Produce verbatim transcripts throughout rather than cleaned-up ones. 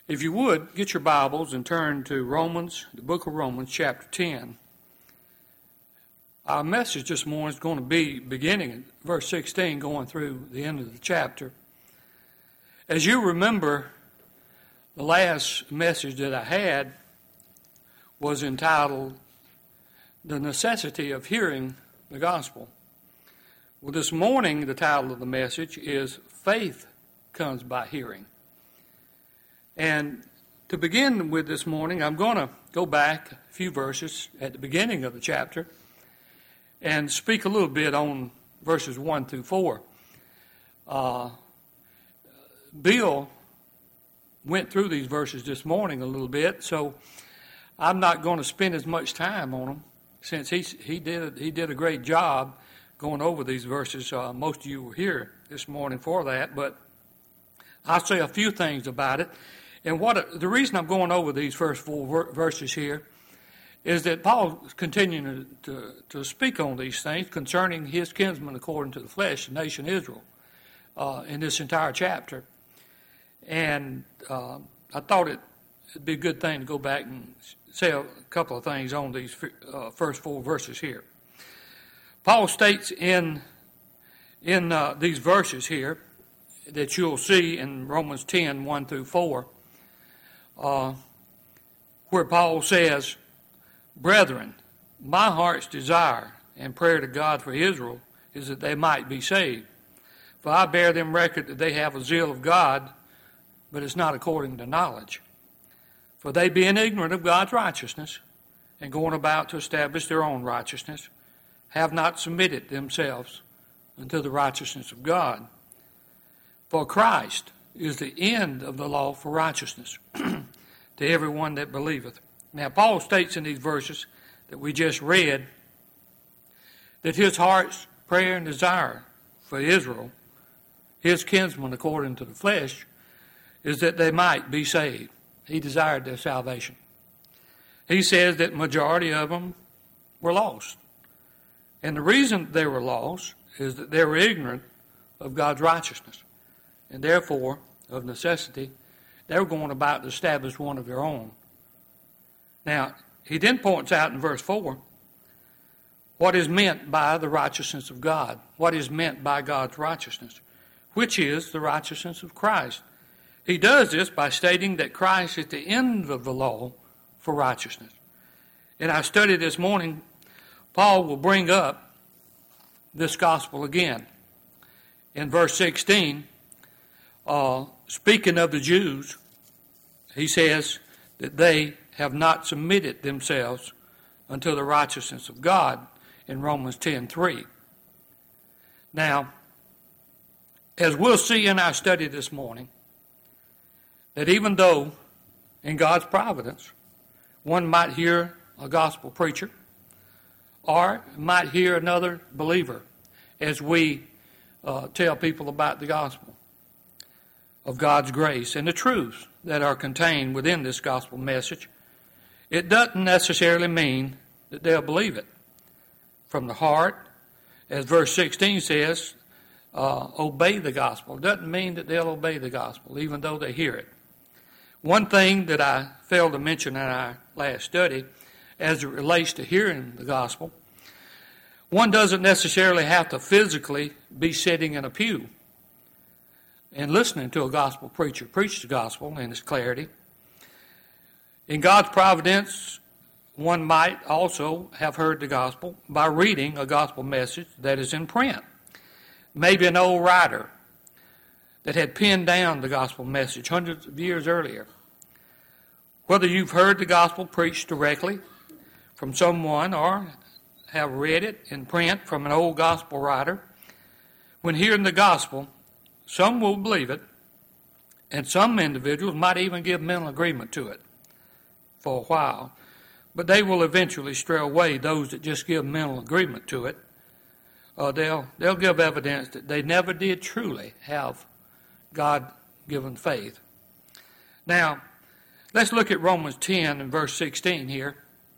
If you would, get your Bibles and turn to Romans, the book of Romans, chapter ten. Our message this morning is going to be beginning at verse sixteen, going through the end of the chapter. As you remember, the last message that I had was entitled, The Necessity of Hearing the Gospel. Well, this morning, the title of the message is Faith Comes by Hearing. And to begin with this morning, I'm going to go back a few verses at the beginning of the chapter and speak a little bit on verses one through four. Uh, Bill went through these verses this morning a little bit, so I'm not going to spend as much time on them since he he did he did a great job going over these verses. Uh, most of you were here this morning for that, but I'll say a few things about it. And what the reason I'm going over these first four verses here is that Paul is continuing to, to, to speak on these things concerning his kinsman according to the flesh, the nation Israel, uh, in this entire chapter. And uh, I thought it, it'd be a good thing to go back and say a couple of things on these uh, first four verses here. Paul states in in uh, these verses here that you'll see in Romans ten, one through four, uh, where Paul says, Brethren, my heart's desire and prayer to God for Israel is that they might be saved. For I bear them record that they have a zeal of God, but it's not according to knowledge. For they being ignorant of God's righteousness, and going about to establish their own righteousness, have not submitted themselves unto the righteousness of God. For Christ is the end of the law for righteousness to everyone that believeth. Now, Paul states in these verses that we just read that his heart's prayer and desire for Israel, his kinsmen according to the flesh, is that they might be saved. He desired their salvation. He says that majority of them were lost. And the reason they were lost is that they were ignorant of God's righteousness. And therefore, of necessity, they were going about to establish one of their own. Now, he then points out in verse four what is meant by the righteousness of God, what is meant by God's righteousness, which is the righteousness of Christ. He does this by stating that Christ is the end of the law for righteousness. In our study this morning, Paul will bring up this gospel again. In verse sixteen, uh, speaking of the Jews, he says that they have not submitted themselves unto the righteousness of God in Romans ten three. Now, as we'll see in our study this morning, that even though in God's providence one might hear a gospel preacher or might hear another believer as we uh, tell people about the gospel of God's grace and the truths that are contained within this gospel message, it doesn't necessarily mean that they'll believe it from the heart. As verse sixteen says, uh, obey the gospel. It doesn't mean that they'll obey the gospel, even though they hear it. One thing that I failed to mention in our last study, as it relates to hearing the gospel, one doesn't necessarily have to physically be sitting in a pew and listening to a gospel preacher preach the gospel in its clarity. In God's providence, one might also have heard the gospel by reading a gospel message that is in print. Maybe an old writer that had penned down the gospel message hundreds of years earlier. Whether you've heard the gospel preached directly from someone or have read it in print from an old gospel writer, when hearing the gospel, some will believe it, and some individuals might even give mental agreement to it for a while. But they will eventually stray away, those that just give mental agreement to it. Uh, they'll, they'll give evidence that they never did truly have God-given faith. Now, let's look at Romans ten and verse sixteen here,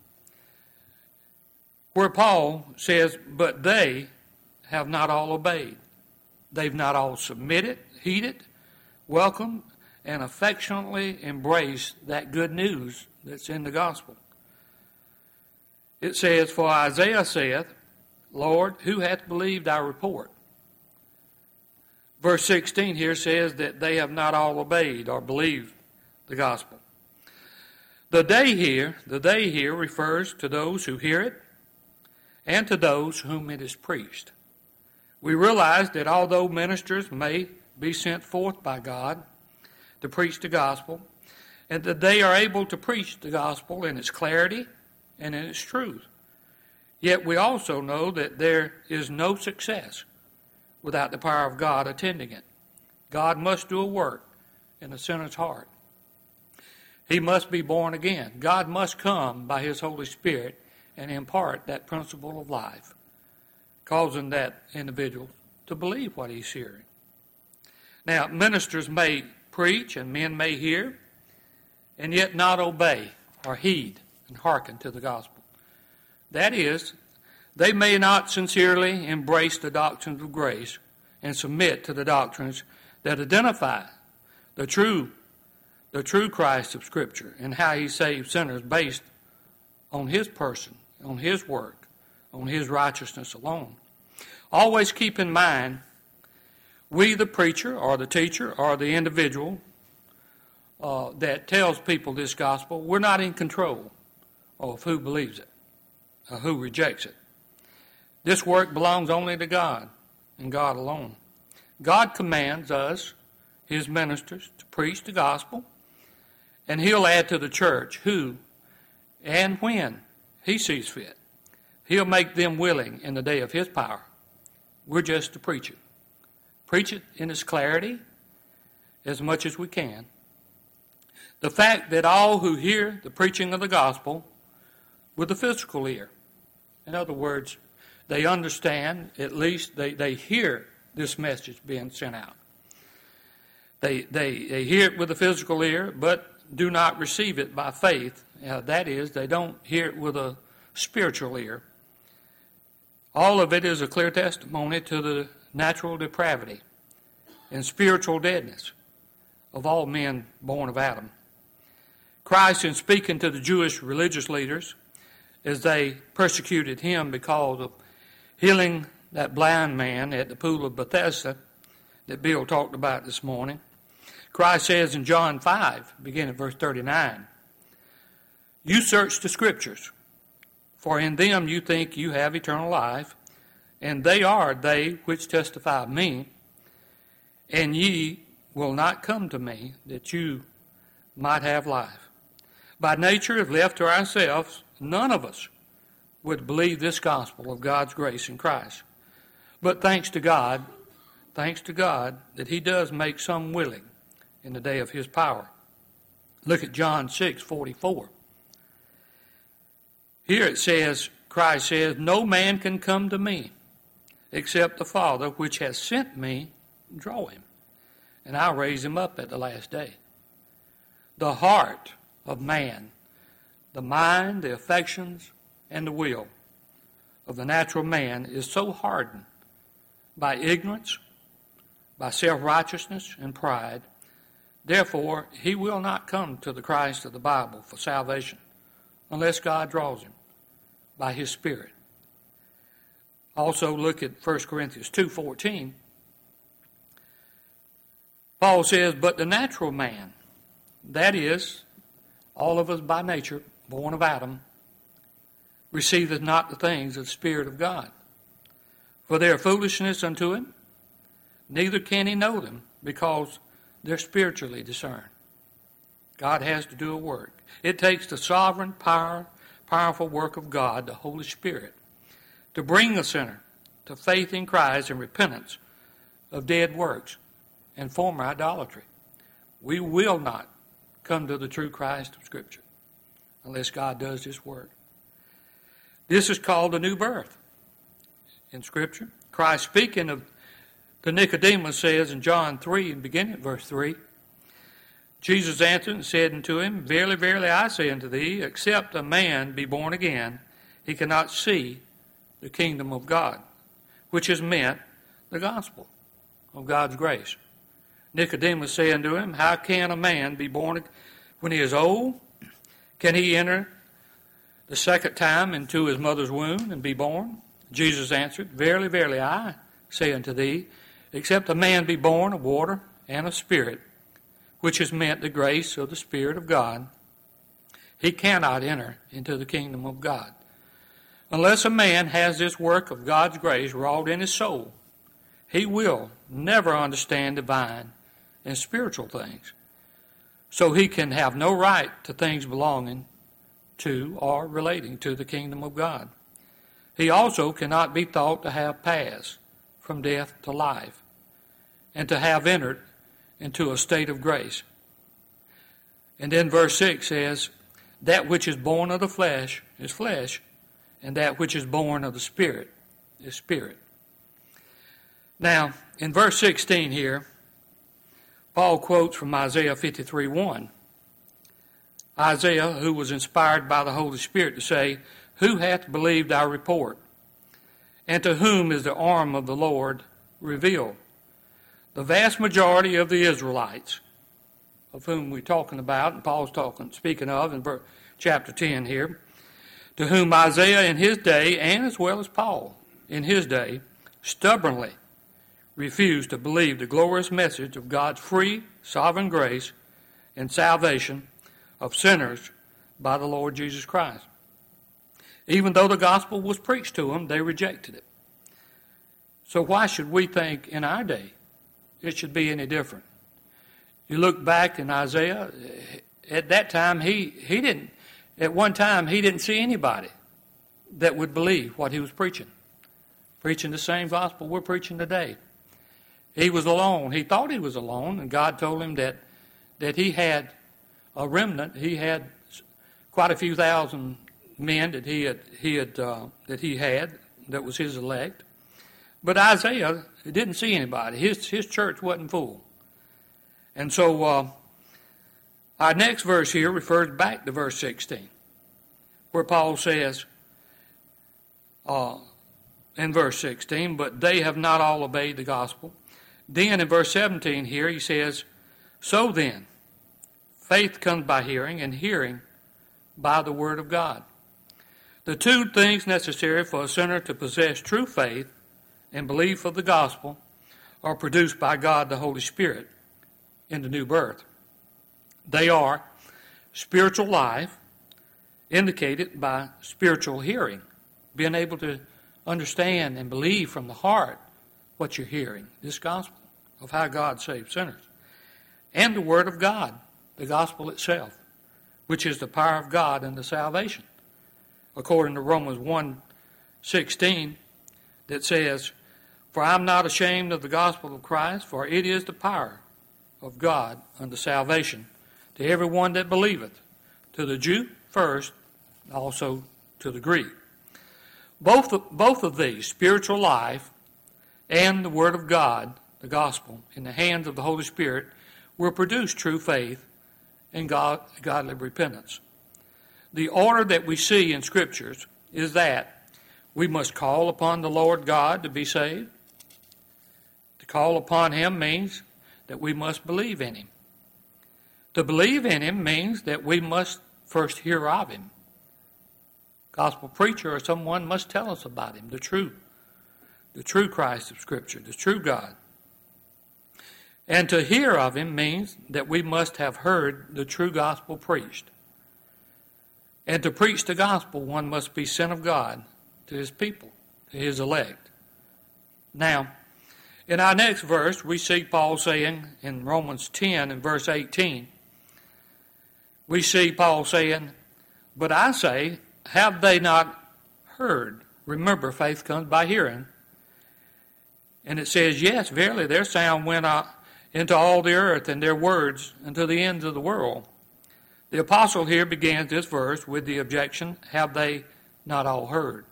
where Paul says, but they have not all obeyed. They've not all submitted, heeded, welcomed, and affectionately embrace that good news that's in the gospel. It says, "For Isaiah saith, Lord, who hath believed our report?" Verse sixteen here says that they have not all obeyed or believed the gospel. The they here, the they here refers to those who hear it and to those whom it is preached. We realize that although ministers may be sent forth by God to preach the gospel, and that they are able to preach the gospel in its clarity and in its truth, yet we also know that there is no success without the power of God attending it. God must do a work in the sinner's heart. He must be born again. God must come by his Holy Spirit and impart that principle of life, causing that individual to believe what he's hearing. Now, ministers may preach and men may hear, and yet not obey or heed and hearken to the gospel. That is, they may not sincerely embrace the doctrines of grace and submit to the doctrines that identify the true, the true Christ of Scripture and how he saves sinners based on his person, on his work, on his righteousness alone. Always keep in mind, we, the preacher or the teacher or the individual uh, that tells people this gospel, we're not in control of who believes it or who rejects it. This work belongs only to God and God alone. God commands us, his ministers, to preach the gospel, and he'll add to the church who and when he sees fit. He'll make them willing in the day of his power. We're just to preach it. Preach it in its clarity as much as we can. The fact that all who hear the preaching of the gospel with the physical ear, in other words, they understand, at least they, they hear this message being sent out. They, they, they hear it with the physical ear, but do not receive it by faith. Uh, that is, they don't hear it with a spiritual ear. All of it is a clear testimony to the natural depravity and spiritual deadness of all men born of Adam. Christ, in speaking to the Jewish religious leaders as they persecuted him because of healing that blind man at the pool of Bethesda that Bill talked about this morning, Christ says in John five, beginning at verse thirty-nine, "You search the Scriptures, for in them you think you have eternal life, and they are they which testify of me. And ye will not come to me that you might have life. By nature, if left to ourselves, none of us would believe this gospel of God's grace in Christ. But thanks to God, thanks to God that he does make some willing in the day of his power." Look at John six forty-four. Here it says, Christ says, "No man can come to me except the Father which has sent me draw him, and I'll raise him up at the last day." The heart of man, the mind, the affections, and the will of the natural man is so hardened by ignorance, by self-righteousness and pride. Therefore, he will not come to the Christ of the Bible for salvation unless God draws him by his Spirit. Also, look at First Corinthians two fourteen. Paul says, "But the natural man," that is, all of us by nature, born of Adam, "receiveth not the things of the Spirit of God. For they are foolishness unto him, neither can he know them, because they're spiritually discerned." God has to do a work. It takes the sovereign, power, powerful work of God, the Holy Spirit, to bring the sinner to faith in Christ and repentance of dead works and former idolatry. We will not come to the true Christ of Scripture unless God does this work. This is called a new birth in Scripture. Christ, speaking of to Nicodemus, says in John three, beginning at verse three, Jesus answered and said unto him, "Verily, verily, I say unto thee, except a man be born again, he cannot see the kingdom of God," which is meant the gospel of God's grace. Nicodemus said unto him, How can a man be born when he is old? Can he enter the second time into his mother's womb and be born? Jesus answered, Verily, verily, I say unto thee, except a man be born of water and of spirit, which is meant the grace of the Spirit of God, he cannot enter into the kingdom of God. Unless a man has this work of God's grace wrought in his soul, he will never understand divine and spiritual things. So he can have no right to things belonging to or relating to the kingdom of God. He also cannot be thought to have passed from death to life and to have entered into a state of grace. And then verse six says, That which is born of the flesh is flesh, and that which is born of the Spirit is spirit. Now, in verse sixteen here, Paul quotes from Isaiah fifty-three one. Isaiah, who was inspired by the Holy Spirit to say, Who hath believed our report? And to whom is the arm of the Lord revealed? The vast majority of the Israelites, of whom we're talking about, and Paul's talking, speaking of in chapter ten here, to whom Isaiah in his day, and as well as Paul in his day, stubbornly refused to believe the glorious message of God's free, sovereign grace and salvation of sinners by the Lord Jesus Christ. Even though the gospel was preached to them, they rejected it. So why should we think in our day it should be any different? You look back in Isaiah, at that time he, he didn't, at one time he didn't see anybody that would believe what he was preaching. Preaching the same gospel we're preaching today. He was alone. He thought he was alone, and God told him that, that he had a remnant. He had quite a few thousand men that he had, he had uh, that he had that was his elect. But Isaiah didn't see anybody. His his church wasn't full. And so uh, our next verse here refers back to verse sixteen, where Paul says uh, in verse sixteen, But they have not all obeyed the gospel. Then in verse seventeen here he says, So then, faith comes by hearing, and hearing by the word of God. The two things necessary for a sinner to possess true faith and belief of the gospel are produced by God the Holy Spirit in the new birth. They are spiritual life, indicated by spiritual hearing, being able to understand and believe from the heart what you're hearing, this gospel of how God saves sinners, and the word of God, the gospel itself, which is the power of God unto salvation, according to Romans one sixteen, that says, For I am not ashamed of the gospel of Christ, for it is the power of God unto salvation to every one that believeth, to the Jew first, also to the Greek. Both of, both of these, spiritual life and the Word of God, the gospel, in the hands of the Holy Spirit, will produce true faith and God, godly repentance. The order that we see in Scriptures is that we must call upon the Lord God to be saved. To call upon Him means that we must believe in Him. To believe in Him means that we must first hear of Him. Gospel preacher or someone must tell us about Him, the true, the true Christ of Scripture, the true God. And to hear of Him means that we must have heard the true gospel preached. And to preach the gospel, one must be sent of God to His people, to His elect. Now, in our next verse, we see Paul saying in Romans ten and verse eighteen, we see Paul saying, But I say, have they not heard? Remember, faith comes by hearing. And it says, Yes, verily, their sound went out into all the earth, and their words unto the ends of the world. The apostle here begins this verse with the objection, Have they not all heard?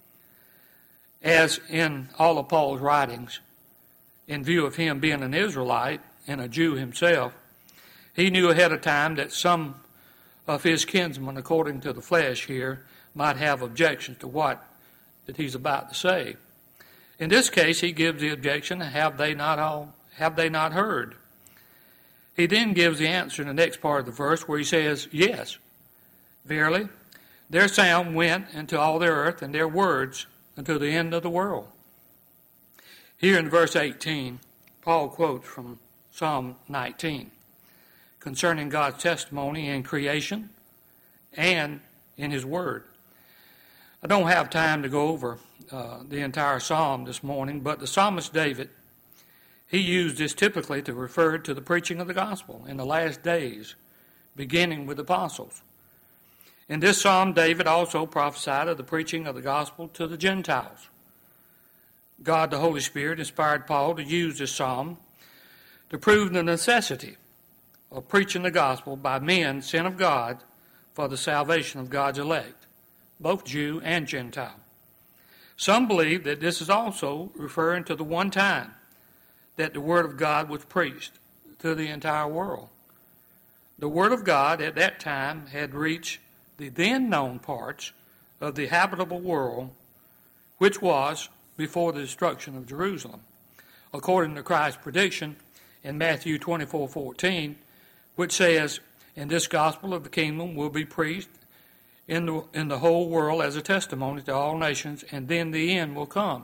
As in all of Paul's writings, in view of him being an Israelite and a Jew himself, he knew ahead of time that some of his kinsmen, according to the flesh here, might have objections to what that he's about to say. In this case, he gives the objection, have they not all, have they not heard? he then gives the answer in the next part of the verse where he says, yes, verily, their sound went into all the earth, and their words unto the end of the world. Here in verse eighteen, Paul quotes from Psalm nineteen concerning God's testimony in creation and in his word. I don't have time to go over uh, the entire psalm this morning, but the psalmist David, he used this typically to refer to the preaching of the gospel in the last days, beginning with the apostles. In this psalm, David also prophesied of the preaching of the gospel to the Gentiles. God, the Holy Spirit, inspired Paul to use this psalm to prove the necessity of preaching the gospel by men sent of God for the salvation of God's elect, both Jew and Gentile. Some believe that this is also referring to the one time that the Word of God was preached to the entire world. The Word of God at that time had reached the then known parts of the habitable world, which was before the destruction of Jerusalem, according to Christ's prediction in Matthew twenty-four fourteen, which says, and this gospel of the kingdom will be preached in the, in the whole world as a testimony to all nations, and then the end will come.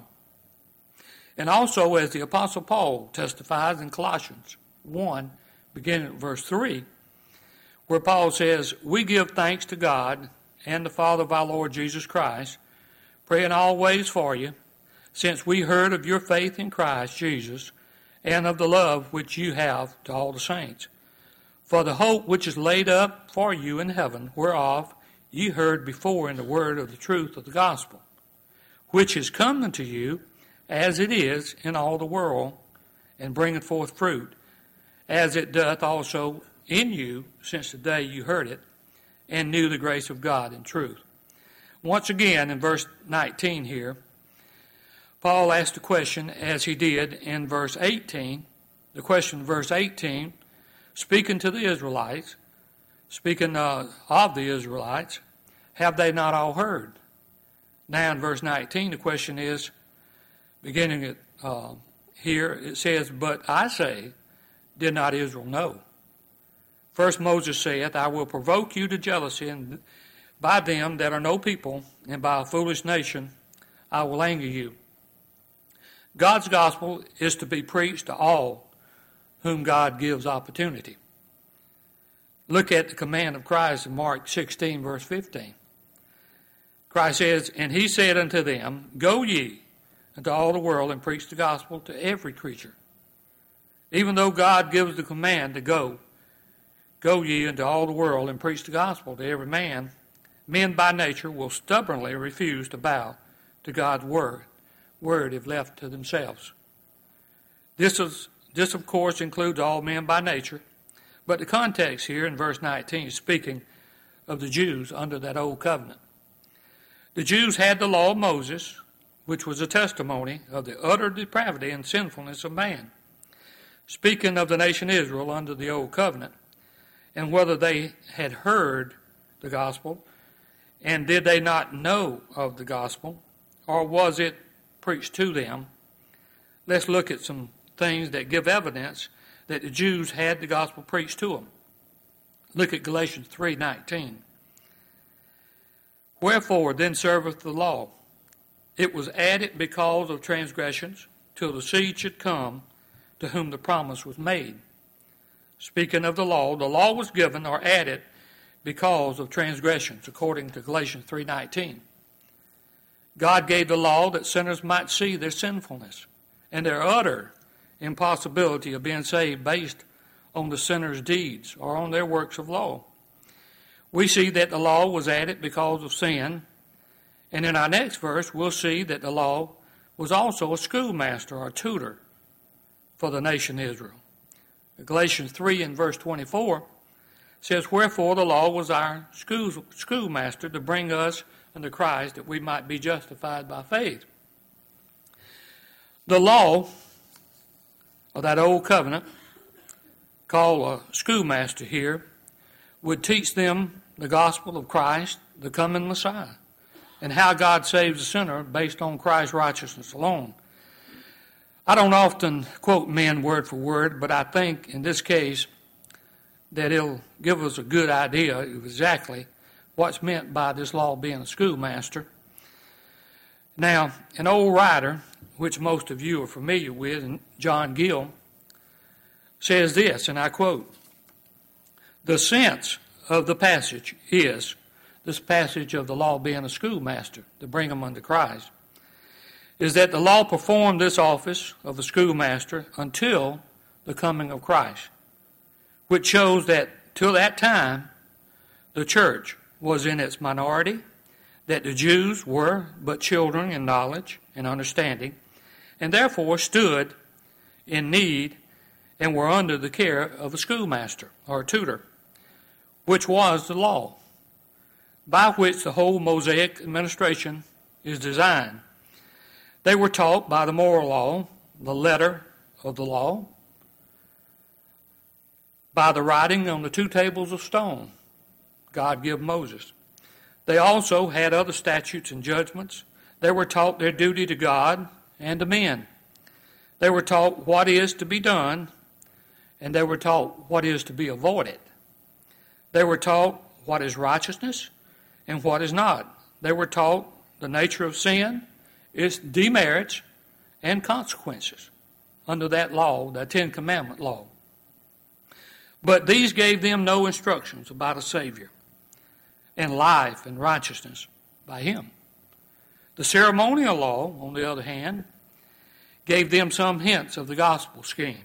And also, as the Apostle Paul testifies in Colossians one, beginning at verse three, where Paul says, we give thanks to God and the Father of our Lord Jesus Christ, praying always for you, since we heard of your faith in Christ Jesus and of the love which you have to all the saints. For the hope which is laid up for you in heaven, whereof ye heard before in the word of the truth of the gospel, which is come unto you as it is in all the world, and bringeth forth fruit, as it doth also in you since the day you heard it, and knew the grace of God in truth. Once again, in verse nineteen here, Paul asked a question as he did in verse eighteen. The question in verse eighteen, speaking to the Israelites, speaking uh, of the Israelites, have they not all heard? Now in verse nineteen, the question is, beginning at uh, here, it says, but I say, did not Israel know? First Moses saith, I will provoke you to jealousy, and by them that are no people, and by a foolish nation, I will anger you. God's gospel is to be preached to all whom God gives opportunity. Look at the command of Christ in Mark sixteen, verse fifteen. Christ says, and he said unto them, go ye into all the world and preach the gospel to every creature. Even though God gives the command to go, go ye into all the world and preach the gospel to every man, men by nature will stubbornly refuse to bow to God's word, word if left to themselves. This is this of course includes all men by nature, but the context here in verse nineteen is speaking of the Jews under that old covenant. The Jews had the law of Moses, which was a testimony of the utter depravity and sinfulness of man. Speaking of the nation Israel under the old covenant, and whether they had heard the gospel, and did they not know of the gospel, or was it preached to them? Let's look at some things that give evidence that the Jews had the gospel preached to them. Look at Galatians three nineteen. Wherefore then serveth the law? It was added because of transgressions, till the seed should come to whom the promise was made. Speaking of the law, the law was given or added because of transgressions, according to Galatians three nineteen. God gave the law that sinners might see their sinfulness and their utter impossibility of being saved based on the sinner's deeds or on their works of law. We see that the law was added because of sin, and in our next verse we'll see that the law was also a schoolmaster or tutor for the nation Israel. Galatians three and verse twenty-four says, wherefore the law was our school, schoolmaster to bring us unto Christ, that we might be justified by faith. The law of that old covenant, called a schoolmaster here, would teach them the gospel of Christ, the coming Messiah, and how God saves a sinner based on Christ's righteousness alone. I don't often quote men word for word, but I think in this case that it'll give us a good idea of exactly what's meant by this law being a schoolmaster. Now, an old writer, which most of you are familiar with, John Gill, says this, and I quote, "The sense of the passage is," this passage of the law being a schoolmaster to bring them unto Christ, "is that the law performed this office of a schoolmaster until the coming of Christ, which shows that till that time the church was in its minority, that the Jews were but children in knowledge and understanding, and therefore stood in need and were under the care of a schoolmaster or a tutor, which was the law, by which the whole Mosaic administration is designed. They were taught by the moral law, the letter of the law, by the writing on the two tables of stone God gave Moses. They also had other statutes and judgments. They were taught their duty to God and to men. They were taught what is to be done, and they were taught what is to be avoided. They were taught what is righteousness and what is not. They were taught the nature of sin, its demerits, and consequences under that law, the Ten Commandment law. But these gave them no instructions about a Savior and life and righteousness by Him. The ceremonial law, on the other hand, gave them some hints of the gospel scheme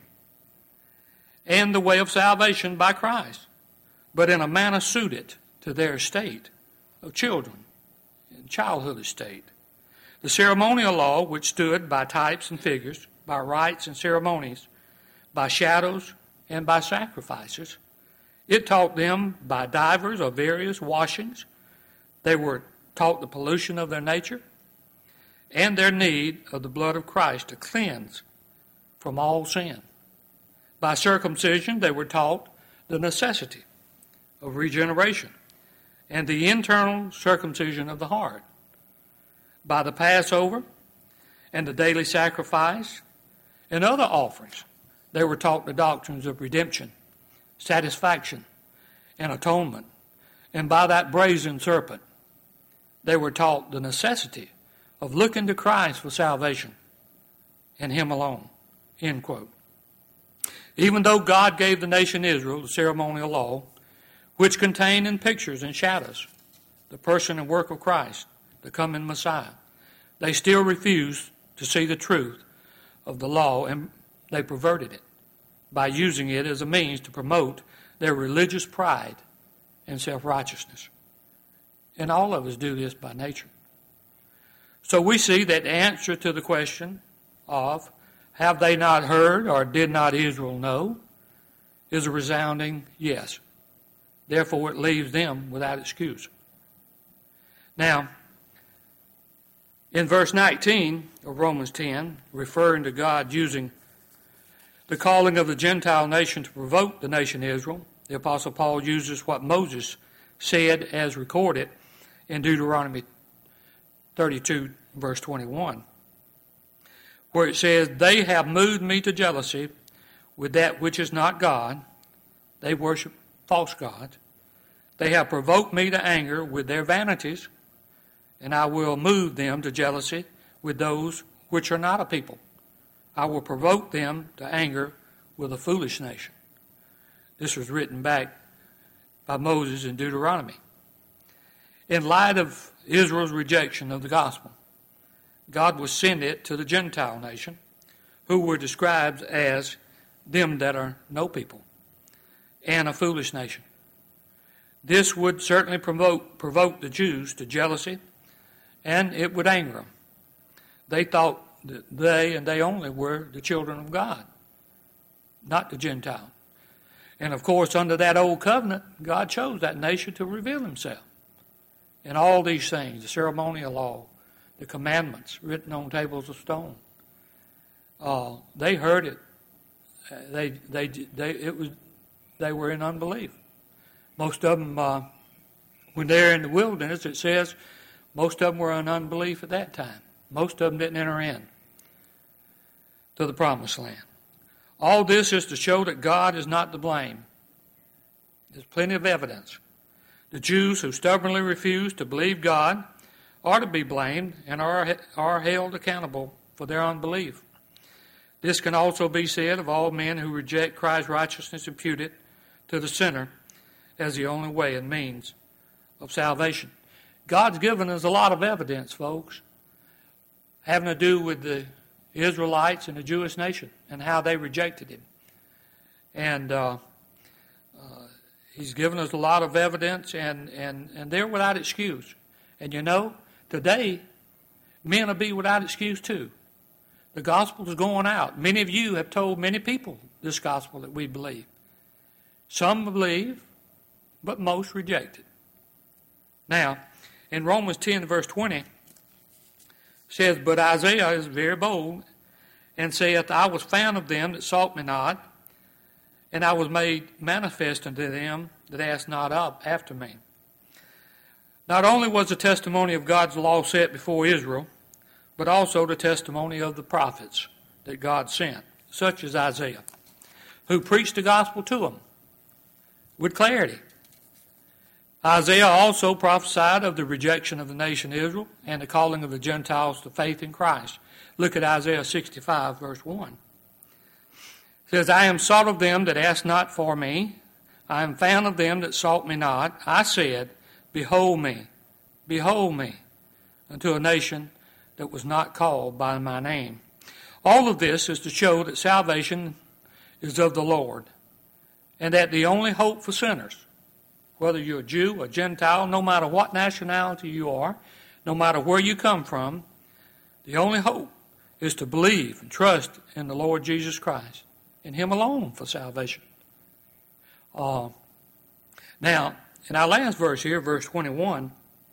and the way of salvation by Christ, but in a manner suited to their estate of children, and childhood estate. The ceremonial law, which stood by types and figures, by rites and ceremonies, by shadows and by sacrifices, it taught them by divers or various washings. They were taught the pollution of their nature and their need of the blood of Christ to cleanse from all sin. By circumcision, they were taught the necessity of regeneration and the internal circumcision of the heart. By the Passover and the daily sacrifice and other offerings, they were taught the doctrines of redemption, satisfaction, and atonement. And by that brazen serpent, they were taught the necessity of looking to Christ for salvation and Him alone. End quote. Even though God gave the nation Israel the ceremonial law, which contained in pictures and shadows the person and work of Christ, the coming Messiah, they still refused to see the truth of the law, and they perverted it by using it as a means to promote their religious pride and self-righteousness. And all of us do this by nature. So we see that the answer to the question of, have they not heard or did not Israel know, is a resounding yes. Therefore, it leaves them without excuse. Now, in verse nineteen of Romans ten, referring to God using the calling of the Gentile nation to provoke the nation Israel, the Apostle Paul uses what Moses said as recorded in Deuteronomy thirty-two, verse twenty-one, where it says, "They have moved me to jealousy with that which is not God." They worship false gods. "They have provoked me to anger with their vanities, and I will move them to jealousy with those which are not a people. I will provoke them to anger with a foolish nation." This was written back by Moses in Deuteronomy. In light of Israel's rejection of the gospel, God would send it to the Gentile nation, who were described as them that are no people, and a foolish nation. This would certainly provoke, provoke the Jews to jealousy, and it would anger them. They thought that they and they only were the children of God, not the Gentile. And of course, under that old covenant, God chose that nation to reveal Himself. And all these things, the ceremonial law, the commandments written on tables of stone, uh, they heard it. They, they, they, it was, they were in unbelief. Most of them, uh, when they're in the wilderness, it says most of them were in unbelief at that time. Most of them didn't enter in to the promised land. All this is to show that God is not to blame There's plenty of evidence. The Jews who stubbornly refuse to believe God are to be blamed and are, are held accountable for their unbelief. This can also be said of all men who reject Christ's righteousness imputed to the sinner as the only way and means of salvation. God's given us a lot of evidence, folks, having to do with the Israelites and the Jewish nation and how they rejected him. And uh, uh, he's given us a lot of evidence, and, and, and they're without excuse. And you know, today, men will be without excuse too. The gospel is going out. Many of you have told many people this gospel that we believe. Some believe, but most reject it. Now, in Romans ten, verse twenty, says, But Isaiah is very bold, and saith, I was found of them that sought me not, and I was made manifest unto them that asked not up after me. Not only was the testimony of God's law set before Israel, but also the testimony of the prophets that God sent, such as Isaiah, who preached the gospel to them with clarity. Isaiah also prophesied of the rejection of the nation Israel and the calling of the Gentiles to faith in Christ. Look at Isaiah sixty-five, verse one. It says, I am sought of them that asked not for me. I am found of them that sought me not. I said, Behold me, behold me, unto a nation that was not called by my name. All of this is to show that salvation is of the Lord, and that the only hope for sinners, whether you're a Jew, a Gentile, no matter what nationality you are, no matter where you come from, the only hope is to believe and trust in the Lord Jesus Christ, in Him alone for salvation. Uh, now, in our last verse here, verse twenty-one,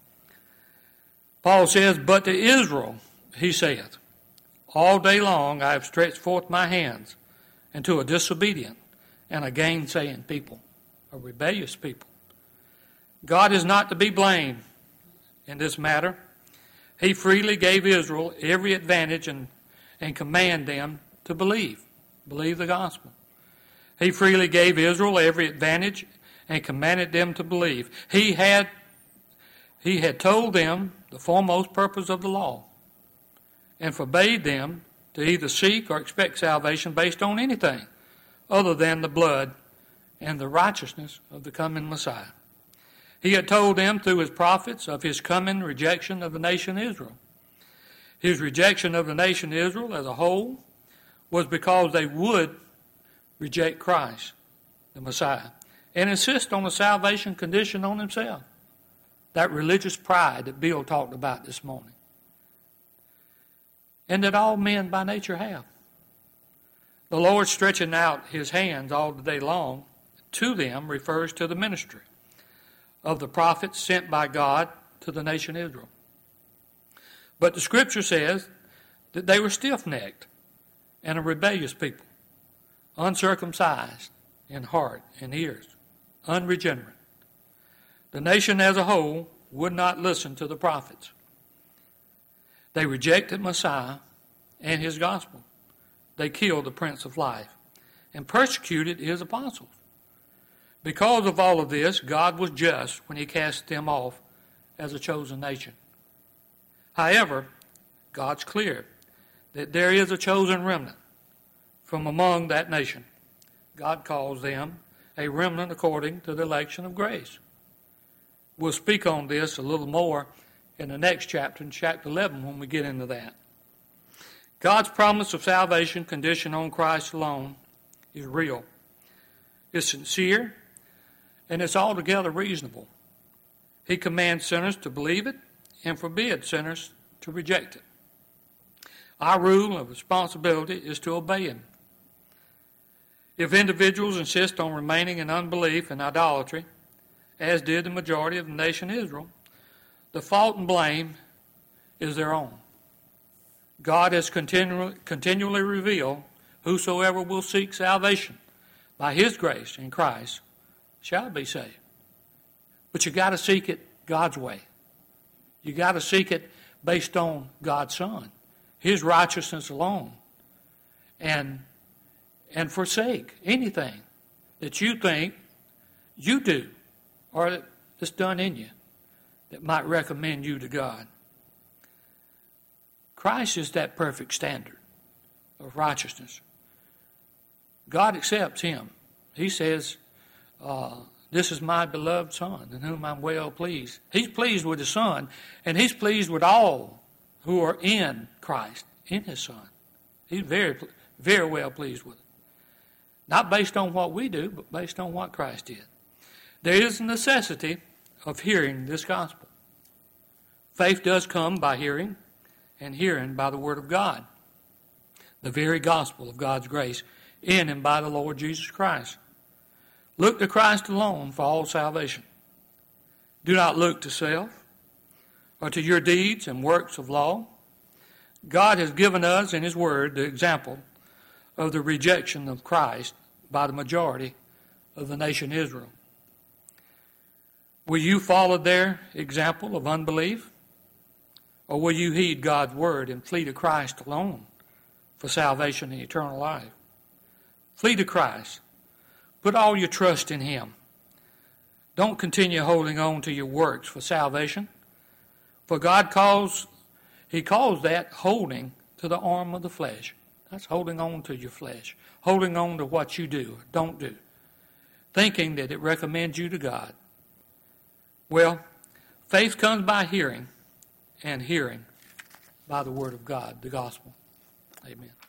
Paul says, But to Israel, he saith, All day long I have stretched forth my hands, and to a disobedient and a gainsaying people, a rebellious people. God is not to be blamed in this matter. He freely gave Israel every advantage and, and commanded them to believe, believe the gospel. He freely gave Israel every advantage and commanded them to believe. He had, he had told them the foremost purpose of the law, and forbade them to either seek or expect salvation based on anything other than the blood and the righteousness of the coming Messiah. He had told them through his prophets of his coming rejection of the nation Israel. His rejection of the nation Israel as a whole was because they would reject Christ, the Messiah, and insist on a salvation condition on themselves. That religious pride that Bill talked about this morning. And that all men by nature have. The Lord stretching out his hands all the day long to them refers to the ministry of the prophets sent by God to the nation Israel. But the Scripture says that they were stiff-necked and a rebellious people, uncircumcised in heart and ears, unregenerate. The nation as a whole would not listen to the prophets. They rejected Messiah and his gospel. They killed the Prince of Life and persecuted his apostles. Because of all of this, God was just when he cast them off as a chosen nation. However, God's clear that there is a chosen remnant from among that nation. God calls them a remnant according to the election of grace. We'll speak on this a little more in the next chapter, in chapter eleven, when we get into that. God's promise of salvation conditioned on Christ alone is real. It's sincere, and it's altogether reasonable. He commands sinners to believe it and forbids sinners to reject it. Our rule of responsibility is to obey him. If individuals insist on remaining in unbelief and idolatry, as did the majority of the nation Israel, the fault and blame is their own. God has continually, continually revealed, whosoever will seek salvation by his grace in Christ shall be saved. But you got to seek it God's way. You got to seek it based on God's Son, his righteousness alone, and and forsake anything that you think you do, or that's done in you, that might recommend you to God. Christ is that perfect standard of righteousness. God accepts him. He says, uh, this is my beloved Son, in whom I'm well pleased. He's pleased with his Son, and he's pleased with all who are in Christ, in his Son. He's very, very well pleased with it. Not based on what we do, but based on what Christ did. There is a necessity of hearing this gospel. Faith does come by hearing, and hearing by the Word of God. The very gospel of God's grace in and by the Lord Jesus Christ. Look to Christ alone for all salvation. Do not look to self or to your deeds and works of law. God has given us in his word the example of the rejection of Christ by the majority of the nation Israel. Will you follow their example of unbelief? Or will you heed God's word and flee to Christ alone for salvation and eternal life? Flee to Christ. Put all your trust in him. Don't continue holding on to your works for salvation. For God calls, he calls that holding to the arm of the flesh. That's holding on to your flesh. Holding on to what you do, don't do. Thinking that it recommends you to God. Well, faith comes by hearing, and hearing by the word of God, the gospel. Amen.